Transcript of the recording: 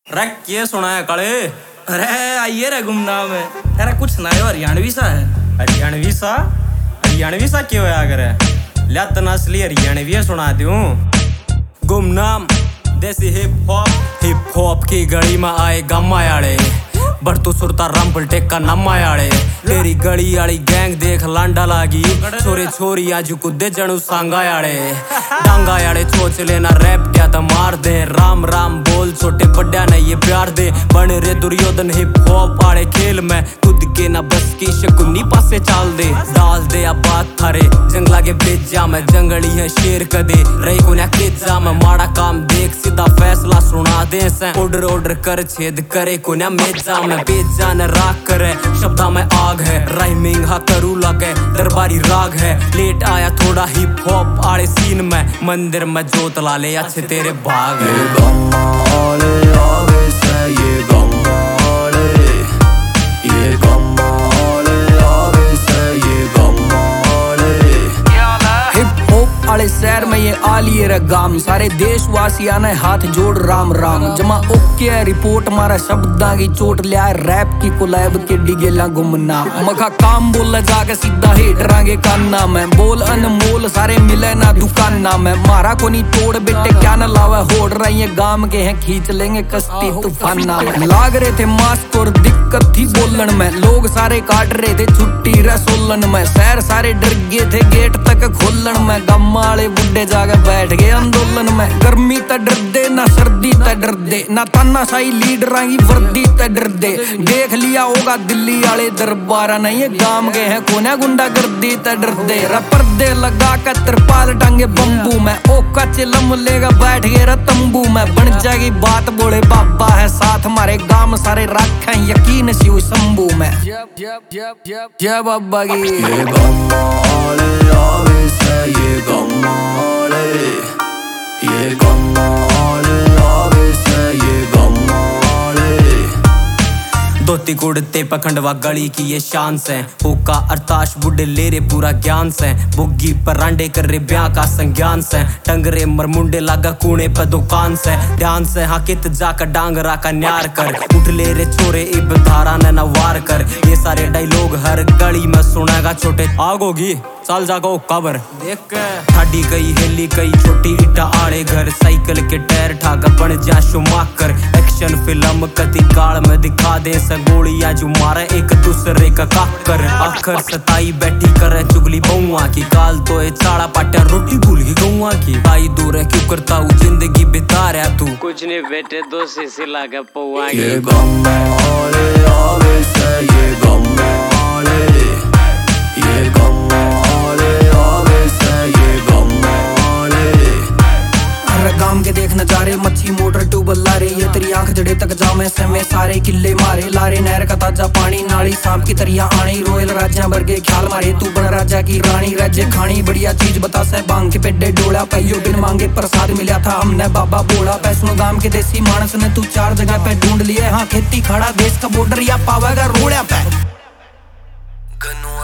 रख ये सुना है काले। अरे आइए रे गुमनाम है तेरा कुछ सुनायो हरियाणवी सा है। हरियाणवी सा क्यों है अगर लत नस्ली हरियाणवी सुना दूं। गुमनाम देसी हिप हॉप की गली में आए गम्मायाड़े बड़ तू सुरता रंपल टेका नम्मायाड़े तेरी गली आली गैंग देख लांडा लागी छोरे छोरी आज कुदे जणू सांगायाड़े डांगायाड़े सोच लेना रैप क्या तो मार दे राम राम बोल छोटे बड्या ने ये प्यार दे बन रे दुर्योधन हिप हॉप आड़े खेल में कूद के ना बस की शकुनी पासे चाल दे डाल दे अब बात थारे जंगला के बेजा में जंगली है शेर कदे रही को ना केजा में माड़ा काम देख सीधा फैसला सुना दे से ऑर्डर कर छेद करे को ना मेजा में बेजान राग करे शब्दा में आग है राइमिंग हा करू लगे दरबारी राग है लेट आया थोड़ा हिप हॉप आड़े सीन में मंदिर में जोत ला ले अच्छे तेरे भाग है। ये गम्माले आवे से ये गम्माले आवे से ये गम्माले हिप हॉप आले शहर में ये आलिए रे गाम सारे देशवासी आने हाथ जोड़ राम राम जमा ओके है रिपोर्ट मारा शब्दा की चोट लिया रैप की कोलैब के डिगेला गुमना मखा काम बोल जाके सीधा हिट रांगे कान्ना में बोल अनमोल सारे मिले ना दुकाना में मारा को नहीं तोड़ बेटे क्या न लावा होड़ रही है गाम के हैं खींच लेंगे कश्ती तूफाना में लाग रहे थे मास्क और दिक्कत थी बोलन में लोग सारे काट रहे थे छुट्टी रे सोलन में शहर सारे डर गए थे गेट तक खोलन में गम्माले बुड्ढे जाके बैठ गए आंदोलन में गर्मी त डर दे ना सर्दी त डर दे ना तानाशाही लीडर की वर्दी त डर दे देख लिया होगा दिल्ली वाले दरबारा नहीं है गांव के हैं कोने गुंडा गर्दी त डर दे पर्दे लगा कर तिरपाल टांगे बम्बू में ओका चिलम लेगा बैठ गए रे तंबू में बन जाएगी बात बोले बाबा है साथ हमारे गांव सारे रखे यकीन शिव शंभू में जय बाबा की। ये गम्माले आवे से ये गम्माले आवे से ये गम्माले धोती कुड़ते पखंडवा गली की ये शान से हुक्का अरताश बुड्ढे लेरे पूरा ज्ञान से बुग्गी पर रांडे कर रे ब्याह का संज्ञान से टंगरे मरमुंडे लागा कूने पर दुकान से ध्यान से हाँ कित जाकर डांगरा का न्यार कर उठ ले रे छोरे इब धारा न वार कर ये सारे डायलॉग हर गली में सुनेगा छोटे आग होगी चल जागो कबर देख ठाडी कई हेली कई छोटी इटा आड़े घर साइकिल के टायर ठाकर बन जा शुमाकर एक्शन फिल्म कति काल में दिखा दे गोलियां जो मारे एक दूसरे का काकर आखिर सताई बैठी करे चुगली बउआ की काल तो ये चाड़ा पाटा रोटी भूल ही गौआ की आई दूर है क्यों करता हूँ जिंदगी बिता रहा तू कुछ नहीं बेटे दो से लगा पौआ ये गम्माले आवे से ये गम्माले आवे से ये गम्माले गांव के देख नजारे मच्छी मोटर ट्यूबल लारे ये तेरी आंख जड़े तक जामे से में सारे किले मारे लारे नहर का ताजा पानी नाली सांप की तरिया आनी रोयल राजा वर्गे ख्याल मारे तू बन राजा की रानी राज्य खानी बढ़िया चीज बता से बांग के पेडे डोला पैयो बिन मांगे प्रसाद मिला था हमने बाबा बोला पैसों गांव के देसी मानस ने तू 4 जगह पे ढूंढ लिए हाँ खेती खड़ा देश का बॉर्डर या पावेगा रोड़ा पे।